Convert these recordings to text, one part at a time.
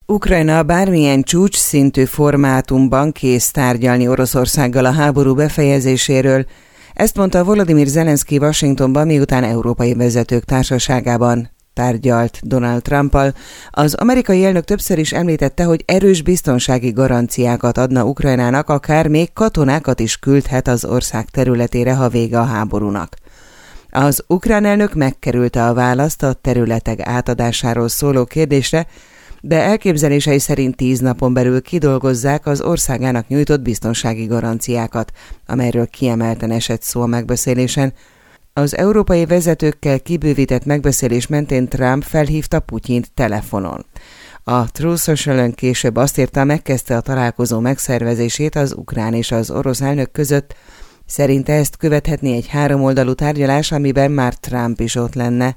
Ukrajna bármilyen csúcsszintű formátumban kész tárgyalni Oroszországgal a háború befejezéséről. Ezt mondta Volodymyr Zelenszky Washingtonban, miután európai vezetők társaságában tárgyalt Donald Trumpal. Az amerikai elnök többször is említette, hogy erős biztonsági garanciákat adna Ukrajnának, akár még katonákat is küldhet az ország területére, ha vége a háborúnak. Az ukrán elnök megkerülte a választ a területek átadásáról szóló kérdésre, de elképzelései szerint 10 napon belül kidolgozzák az országának nyújtott biztonsági garanciákat, amelyről kiemelten esett szó a megbeszélésen. Az európai vezetőkkel kibővített megbeszélés mentén Trump felhívta Putyint telefonon. A Truth Social-ön később azt írta, megkezdte a találkozó megszervezését az ukrán és az orosz elnök között. Szerinte ezt követhetné egy 3-oldalú tárgyalás, amiben már Trump is ott lenne.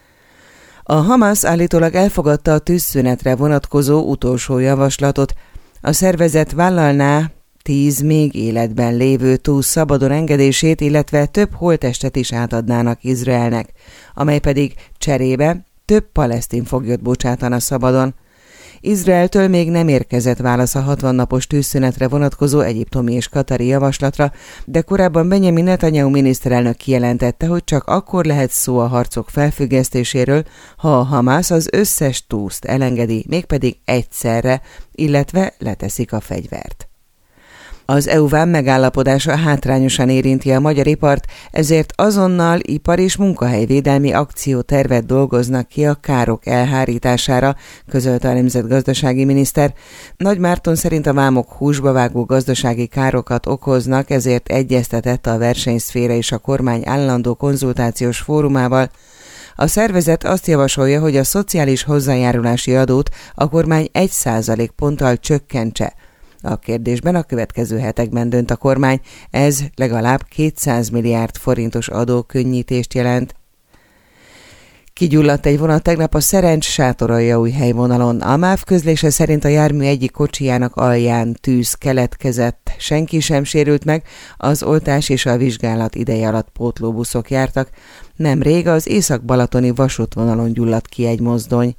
A Hamas állítólag elfogadta a tűzszünetre vonatkozó utolsó javaslatot. A szervezet vállalná 10 még életben lévő túl szabadon engedését, illetve több holttestet is átadnának Izraelnek, amely pedig cserébe több palesztin foglyot bocsátana szabadon. Izraeltől még nem érkezett válasz a 60 napos tűzszünetre vonatkozó egyiptomi és katari javaslatra, de korábban Benjamin Netanyahu miniszterelnök kijelentette, hogy csak akkor lehet szó a harcok felfüggesztéséről, ha a Hamász az összes túszt elengedi, mégpedig egyszerre, illetve leteszik a fegyvert. Az EU vám megállapodása hátrányosan érinti a magyar ipart, ezért azonnal ipar- és munkahelyvédelmi akciótervet dolgoznak ki a károk elhárítására, közölte a nemzetgazdasági miniszter. Nagy Márton szerint a vámok húsba vágó gazdasági károkat okoznak, ezért egyeztetett a versenyszféra és a kormány állandó konzultációs fórumával. A szervezet azt javasolja, hogy a szociális hozzájárulási adót a kormány 1% ponttal csökkentse. A kérdésben a következő hetekben dönt a kormány, ez legalább 200 milliárd forintos adókönnyítést jelent. Kigyulladt egy vonat tegnap a Szerencs-Sátoraljaújhely vonalon. A MÁV közlése szerint a jármű egyik kocsijának alján tűz keletkezett. Senki sem sérült meg, az oltás és a vizsgálat ideje alatt pótlóbuszok jártak. Nemrég az észak-balatoni vasútvonalon gyulladt ki egy mozdony.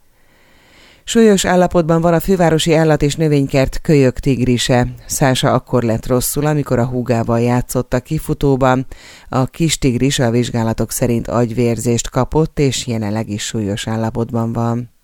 Súlyos állapotban van a fővárosi állat- és növénykert kölyök-tigrise. Szása akkor lett rosszul, amikor a húgával játszott a kifutóban. A kis tigris a vizsgálatok szerint agyvérzést kapott, és jelenleg is súlyos állapotban van.